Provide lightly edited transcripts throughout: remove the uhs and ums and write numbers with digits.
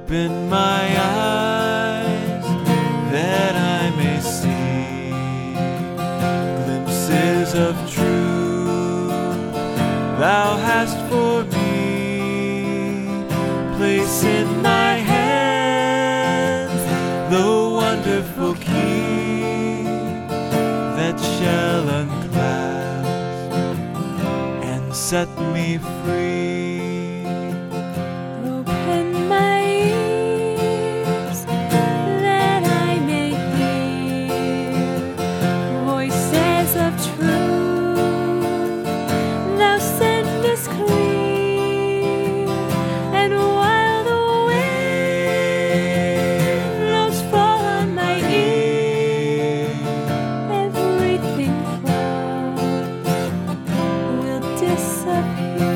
Open my eyes that I may see glimpses of truth Thou hast for me. Place in my hands the wonderful key that shall unclasp and set me free. Open my ears that I may hear voices of truth Thou sendest clear, and while the wind blows fall on my ear, everything false will disappear.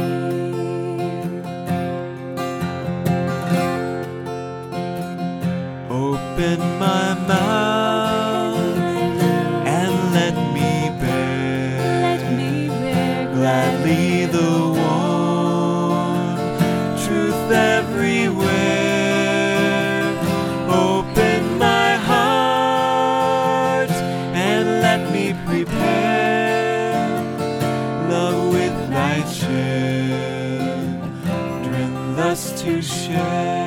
Open my mouth and let me bear gladly the warm truth everywhere. Open my heart and let me prepare love with thy children thus to share.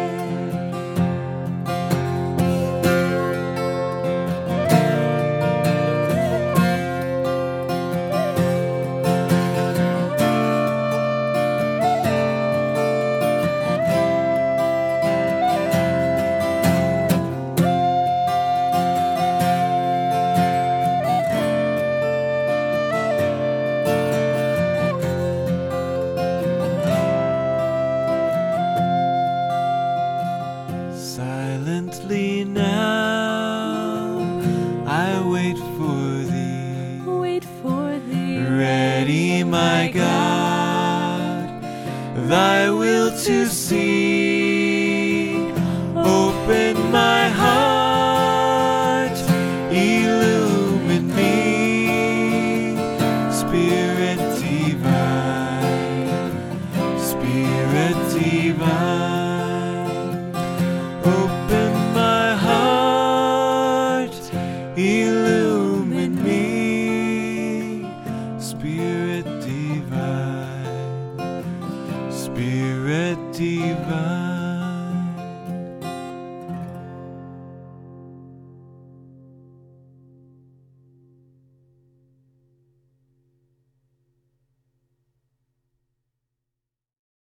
Silently now I wait for thee, ready, my God, thy will to see. Open my heart, illumine me, Spirit divine, Spirit divine. Open my heart, illumine me, Spirit divine, Spirit divine.